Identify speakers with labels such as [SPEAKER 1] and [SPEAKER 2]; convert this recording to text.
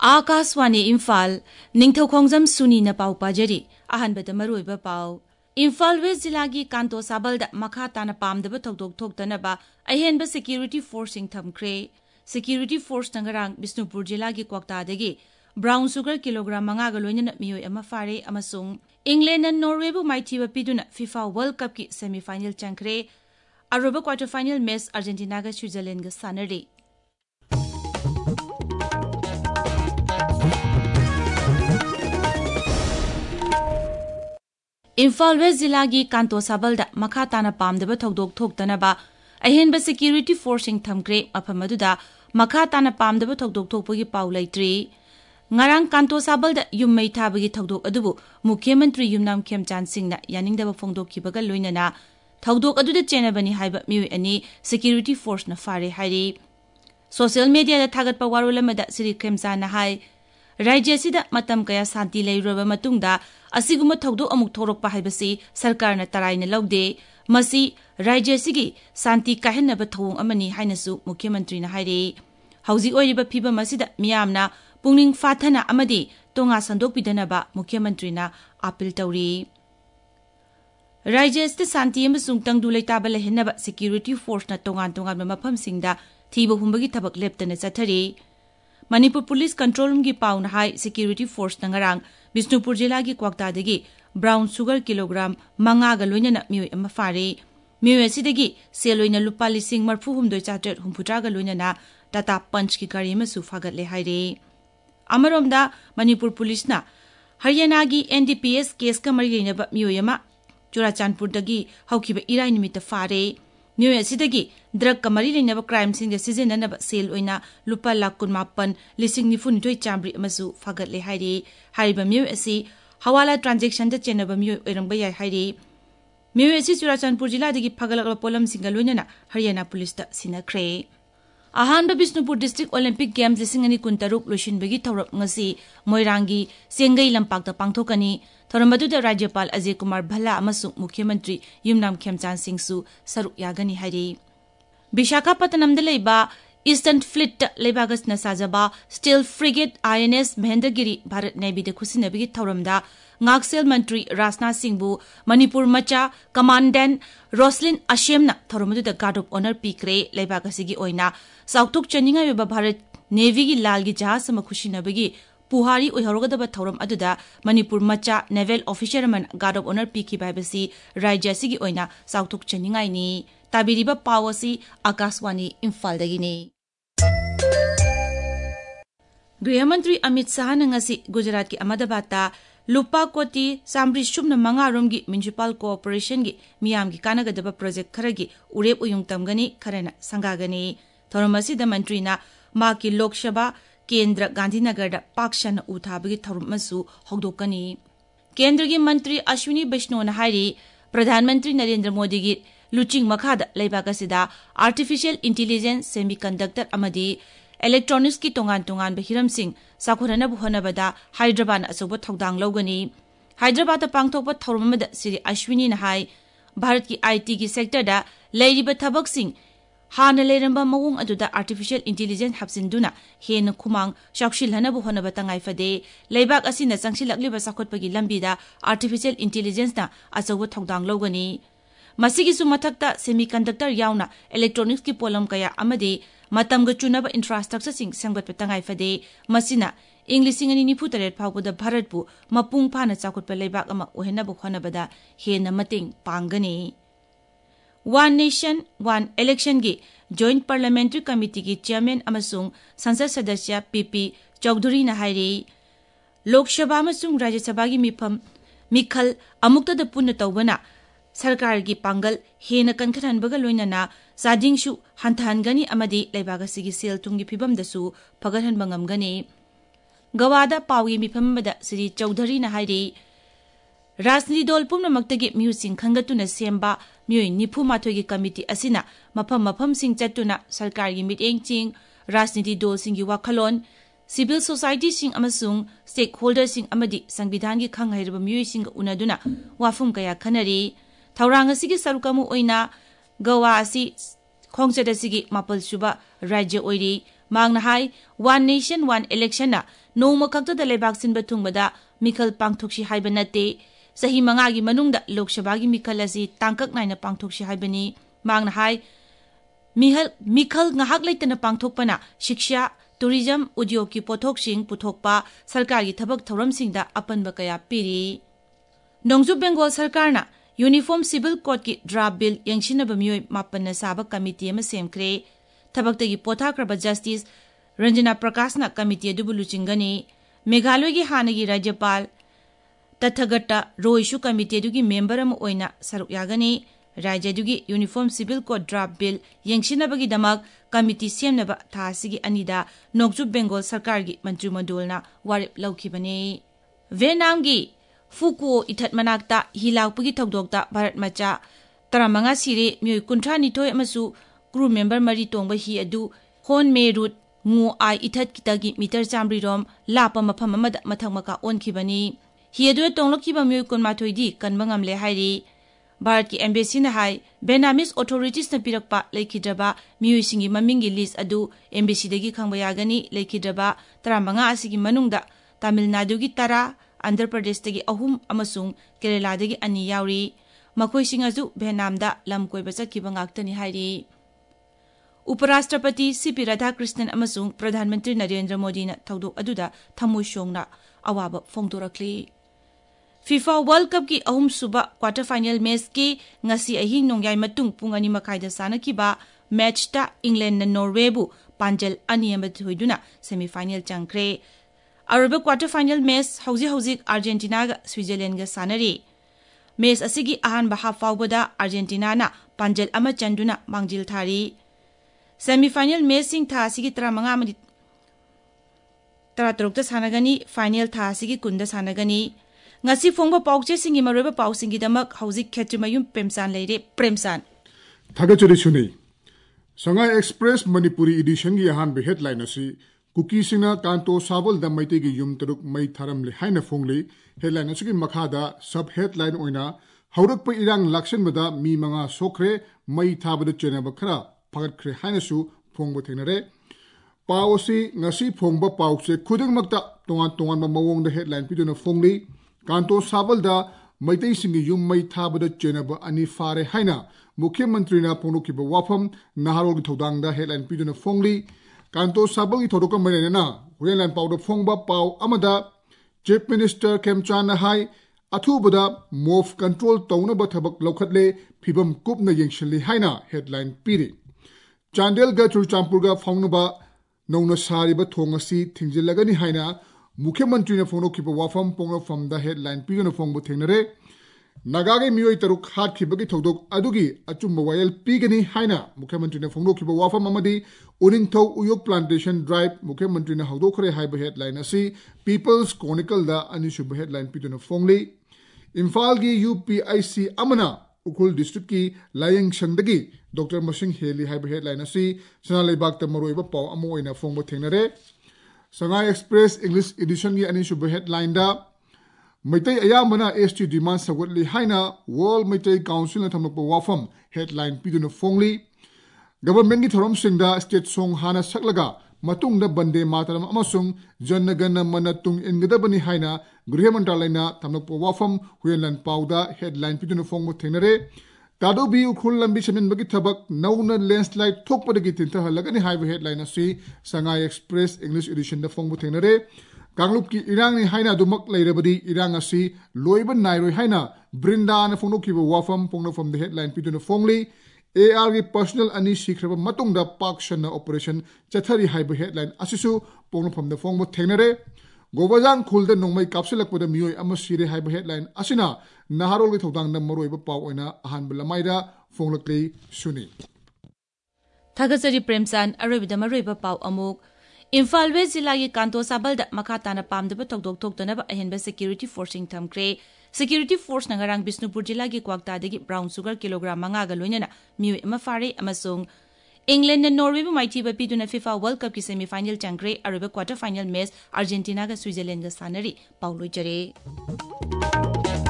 [SPEAKER 1] आकाशवाणी इम्फाल निंगथौखोंजम सुनी न पाउ पाजरी अहनबद मरुइबा पाउ इम्फाल वेस्ट जिला की कांतो साबलदा मखा ताना पामदबा थौदोक थोक्तनबा अहेनबा सिक्यूरिटी फोर्सिंग थमख्रे सिक्यूरिटी फोर्स नंगरांग बिष्णुपुर जिला की क्वाक्तादगी ब्राउन सुगर किलोग्राम 5 गा लोइनना मियोय अमा फारे अमसुंग इंग्लैंड न नॉर्वेबु माइथिबा पिदुना फीफा वर्ल्ड कप की सेमीफाइनल चंख्रे अरोबा क्वार्टर फाइनल मैच अर्जेंटीना गा स्विट्जरलैंड गा सानरे इम्फाल वेस्ट जिला की कांतो साबलदा मखा ताना पामदबा थौदोक थोक्तनबा अहेनबा सिक्यूरिटी फोर्सिंग थमख्रे मफम अदुदा मखा ताना पामदबा थौदोक थोकपगी पाउ लैत्रि ngarang kanto sabalda yummai thabagi thodok adubu मुख्यमंत्री युमनाम खेमचान सिंहना यानिंगदबा फोंदोखिबगा लोइनना थौदोक अदुदा चेनबनी हाइबा मिउ अनि सिक्यूरिटी फोर्स न फारे हाइरि सोशल मीडिया दा थागतपा वारोलमदा श्री खेमचान हाइ राज्य सिदा मतम कया शांति लेरबा मतुंगदा असिगुम थौदोक अमुक थोरकपा हाइबसी सरकारना तराइना लौदे मसी राज्य सिगी शांति काहेनबा थौंग अमनी हाइनसु मुख्यमंत्री ना हाइरि हौजि ओइरिबा फिबा मसिदा मियामना पुंगनिंग फाथना अमदी तोंगा संदोकपिदनबा मुख्यमंत्री ना अपील तौरी राज्य स्थित शांति अमसुंग तंगदु लेताबा लेहेनबा सिक्यूरिटी फोर्स ना तोंगान मफम सिंगदा थीबा हुंबगी थबक लेप्तना चथरी मणिपुर पुलिस कंट्रोल रूम की पाउन हाई सिक्यूरिटी फोर्स नंगरांग बिष्णुपुर जिला की क्वाक्तादगी ब्राउन सुगर किलोग्राम 5 गा लोइनना मियोय अमा फारे मियोय सिदगी सेलोइना लुपा 40,900 गा लोइनना टाटा पंच की गाड़ी मसु फागतले हाइरे अमरोमदा मणिपुर पुलिस ना हरियाणा की एनडीपीएस केस का मरी लेनबा मियोय अमा चुराचांदपुरदगी हौखिबा इराय निमित्त फारे मियोय सिदगी ड्रग का मरी लेनबा क्राइम सिंग सिजननबा सेल ओइना लुपा 19,19,992 चामरी अमसु फागतले हाइरे हाइबा मियोय असि हवाला ट्रांजैक्शन द चेनबा मियोय ओइरंबा याय हाइरे मियोय असि चुराचांदपुर जिलादगी फागलकबा पोलम सिंग लोइनना हरियाणा पुलिस दा सिनख्रे अहानबा बिष्णुपुर डिस्ट्रिक्ट ओलंपिक गेम्स 2023 लोइसिनबगी थौरक ngasi मोइरांगी सेंगई लंपाकता पांगथोकनी थौरमदुदा राज्यपाल अजय कुमार भल्ला अमसु मुख्यमंत्री युमनाम खेमचान सिंहसु सरुक यागनी हाइरि विशाखापट्टनम द लेबा ईस्टर्न फ्लीट लेबागसना साजबा steel frigate INS Mahendragiri Bharat navy दे खुसिनबगी थौरमदा ngaksil मंत्री राजनाथ सिंहबु मणिपुर मचा कमांडेंट रोसलिन अशेमना थौरमदुदा गार्ड ऑफ ऑनर पीक्रे लेबागसिगी ओइना साउथुक चनिंगा वेबा भारत नेवी की लाल की जहाज सम खुशिनबगी पुहारी ओइहरगदबा थौरम अदुदा मणिपुर मचा नेवल ऑफिसर मन गार्ड ऑफ ऑनर पीकी बाइबसी राज्य सिगी ओइना साउथुक चनिंगाइनी ताबिरिबा पावसी आकाशवाणी इम्फाल दगिनी गृहमंत्री अमित शाह नंगसी गुजरात की अहमदाबाद लुपा कोटी सामरी सुमना 5 रोम की म्युनिसिपल कोऑपरेशन की मियाम की कानगदबा प्रोजेक्ट खरगी उरेप उयुंग तमगनी खरना संगागनी थौरमसी द मंत्रीना माकी लोकसभा केंद्र गांधीनगर पाक्शन उथाबगी थौरमसु हौदोकनी केंद्र की मंत्री अश्विनी वैष्णोना हाइरी प्रधानमंत्री नरेंद्र मोदी की लुचिंग मखादा लेबागसिदा आर्टिफिशियल इंटेलिजेंस सेमीकंडक्टर अमदी इलेक्ट्रॉनिक्स की तोंगान हिरम सिंह साखोरनब होनबदा हैदराबाद अचौब थौदांग लौगनी हैदराबाद पांगथोप थौरमद श्री अश्विनी हाई भारत की आईटी की सेक्टर दा लेरिबा थबक सिंह हाना लेरंबा मवोंग अदुदा आर्टिफिशियल इंटेलिजेंस हब्सिंदुना हेन खुमांग शौक्सिलहनब होनब तंगाई फदे लेबाक असिना चंगसिलक्लिबा साखोटपगी लंबीदा आर्टिफिशियल इंटेलिजेंस ना अचौब थौदांग लौगनी मसिगिसु मथक्ता सेमीकंडक्टर याउना इलेक्ट्रॉनिक्स की पोलम कया अमदे मतमग चुनब इंफ्रास्ट्रक्चर सिंग संगत तंगाई फदे मसिना इंग्लिश 2024 फाउबदा भारतपु मपुंग फाना चाखुटप लेबाक अमा ओहेनब होनबदा हेन मतेंग पांगनी वन नेशन वन इलेक्शन की जॉइंट पार्लियामेंट्री कमिटी की चेयरमैन अमसुंग संसद सदस्य पीपी चौधरी नाहाइरे लोकसभा अमसुंग राज्यसभा की मिखल अमुक्तद पुण्य तौबना सरकार की पांगल हेन कनखनबगा लोइनना साजिंगसु हंथहनगनी अमदी लेबागसिगी सेल तुंगी फिबमदसु फगरहनबा ngamgani गवादा पावी मिफमबदा श्री चौधरी नाहाइरे राजनीति दल पुमनमक्तगी म्यूसिंग खंगतुना सेम्बा म्यूई 94 की कमिटी असिना मफम सिंग चतुना सरकार की मिटिंग चिंग राजनीति दल सिंगी वाखलोन सिविल सोसाइटी सिंग अमसुंग स्टेक होल्डर सिंग अमदी संविधान की खंगहैरबा म्यूई सिंग उनदुना वाफुम कया खनरी थौरांग असिगी सरुकमु ओइना गवा असि खोंगचद असिगी मापल सुबा राज्य ओइरी मांगना हाई वन नेशन वन इलेक्शन ना नोंमा खक्तदा लेबाक सिनबा थुंगबदा मिखल पांगथोक्सी हाइबा नते सही मंगागी मनुंगदा लोकसभागी मिखल असी तांकक नाइना पांगथोक्सी हाइबनी मांगना हाई मिखल ngahak leitana pangthokpana shiksha tourism udyog ki pothok sing puthokpa sarkar gi thabak thoram singda apanba kaya piri nongju bengal sarkar na uniform civil code ki draft bill yangsinaba miyoi mapanna saba committee ama semkre thabak tagi pothakraba justice ranjana prakash na committee adu buluchingani meghaloi gi hanagi rajyapal tathagata roishu committee adu gi member ama oina saruk yagani राज्यदुगी uniform civil code draft bill यंगसिनबगी दमक committee सेमनब थासिगी अनिदा नोकजु Bengal सरकार गी मंत्रिमंडलना वारिप लौखिबने Vietnam गी फुकुओ इथत मनाक्ता हिलाकपगी थौदोक्ता भारत मचा 35 सिरे मियोय 32 अमसु crew member मरी तोंबा हि अदु होन मे रूट ngो आई इथत कितगी मीटर चामरी रोम लापा मफम अमदा मथक मका ओनखिबनी हि अदु तोंलखिबा मियोय 12 दी कनबा ngamle हाइरि भारत की एम्बेसी ने हाई बेनामिस ऑथोरिटीज ने पिरकपा लेखिद्रबा मियुसिंगी ममिंगी लिस्ट अदु एम्बेसी दगी खंगबा यागनी लेखिद्रबा 35 असिगी मनुंगदा तमिलनाडु की 10 आंध्र प्रदेश दगी 3 अमसुंग केरला दगी 2 यावरी मखोइसिंग अजु बेनामदा लम कोइबा चखिबा ngaktani हाइरि उपराष्ट्रपति सीपी राधाकृष्णन अमसुंग प्रधानमंत्री नरेंद्र मोदी ना थौदोक अदुदा थमोइ सोंगना अवाबा फोंदोरखली FIFA World Cup की अहुम सुबह क्वार्टर फाइनल मैच के ngasi अहिंग नोंग्याय मतुंग पुंग अनि मखाइदा सानकिबा मैच ता इंग्लैंड न नॉर्वे बु पांजल अनि अमत होइदुना सेमीफाइनल चंक्रे अरब क्वार्टर फाइनल मैच हौजी अर्जेंटीना गा स्विट्जरलैंड गा सानरी मैच असिगी अहान बहा फावबदा अर्जेंटीना ना पांजल अमा चंदुना मांगजिल थारी सेमीफाइनल मैच सिंग था असिगी 35 अमदि 33 ता सानगनी फाइनल था असिगी 9 दा सानगनी ngasi phongba paukche singi maroba pausingi damak hauzik khetrimayum premsan leire premsan
[SPEAKER 2] thagachuri suni Shanghai Express Manipuri edition gi han be headline asi kuki singna kanto sabal da maite gi yum taruk mai tharam le haina phongli headline asi gi makhada sub headline oina haurak pa irang lakshan bada mi manga sokre mai thabada chena bakhra phagat khre haina su phongba thenare pausi ngasi phongba pauche khuding makta tongan ma mawong da headline piduna phongli कांतो साबलदा मैतै सिंगी युम मै थाबदा चेनबा अनि फारे हाइना मुख्यमंत्री ना पोनोकिबा वाफम नाहारोल थौदांगदा हेडलाइन पिदुना फोंगली कांतो साबलगी थोदोक मैलेना हेडलाइन पाउडर फोंगबा पाउ अमदा चीफ मिनिस्टर केमचान हाई अथुबदा मोफ कंट्रोल तौनबा थबक लौखतले फिबम कुपना यंगशली हाइना हेडलाइन पिरि चांदेल गा चुरचांपुरगा फाउनबा नौना सारिबा थोंगसी थिंजिलगनी हाइना मुख्यमंत्री ने फोनो की वाफम पोंग फ्रॉम द हेडलाइन पीगन फोंग थेंगनरे नगागे मियोय तरुक हाथ खिबगी थौदोक अदुगी अचुम वायल पीगनी हाइना मुख्यमंत्री ने फोनो की वाफम अमदी उनिंगथौ उयोग प्लांटेशन ड्राइव मुख्यमंत्री ने हौदोखरे हाइब हेडलाइन असि पीपल्स क्रॉनिकल दा अनिसुब हेडलाइन पीदुन फोंगली इम्फाल की यूपीआईसी अमना उखुल डिस्ट्रिक्ट की लायंग संदगी डॉक्टर मसिंग हेली हाइब हेडलाइन असि सनालेबाक तमरोइबा पाव अमो ओइना फोंग थेंगनरे Shanghai Express English edition की अनिसुब हेडलाइन दा मैतै अयामना एसटी डिमांड सगुतली हाइना वर्ल्ड मैतै काउंसिल न थमप वाफम हेडलाइन पिदुन फोंगली गवर्नमेंट की थोरम सिंगदा स्टेट सोंग हाना सकलगा मतुंगदा बंदे मातरम अमसुंग जनगण मन तुंग इनगदबनी हाइना गृह मंत्रालयना थमप वाफम हुयलन पाउदा हेडलाइन पिदुन फोंग थेनरे तादोबी उखुल लंबी समिनबगी थबक नौना लैंडस्लाइड थोकपदगी तिंथहलगनी हाइब हेडलाइन असि Shanghai Express English edition दा फोंग थेनरे कांगलुप की इरांग नि हाइना दुमक लेरबदी इरांग असि लोइब नाइरोय हाइना ब्रिंदा न फोंग किबो वाफम पोंग फ्रॉम द हेडलाइन पिदुन फोंगली AR की पर्सनल अनि सिख्रब मतुंगदा पाक्शन ऑपरेशन चथरी हाइब हेडलाइन असिसु पोंग फ्रॉम द फोंग थेनरे गोबजांग खुलद नोंमै कापसिलकपद मियोय अम सिरे हाइब हेडलाइन असिना नाहारोल के थौदांग मरोइब पाव ओइना अहान बलमाइदा फोंगलक्ले सुनी
[SPEAKER 1] थगसरी प्रेमसान अरोइबद मरोइब पाव अमुक इम्फाल वेस्ट जिला की कांतो साबल दा मखा ताना पामदब थौदोक थोक्तनब अहेनब सिक्योरिटी फोर्सिंग थमक्रे सिक्योरिटी फोर्स नगरांग बिष्णुपुर जिला की क्वाक्तादगी ब्राउन सुगर किलोग्राम 5 गा लोइनना मियोय अमा फारे अमसोंग इंग्लैंड ने नॉर्वे बु माइथीब पिदुना FIFA वर्ल्ड कप की सेमीफाइनल चंक्रे अरब क्वार्टर फाइनल मैच अर्जेंटीना का स्विट्जरलैंड का सानरी पाउलोइ जरे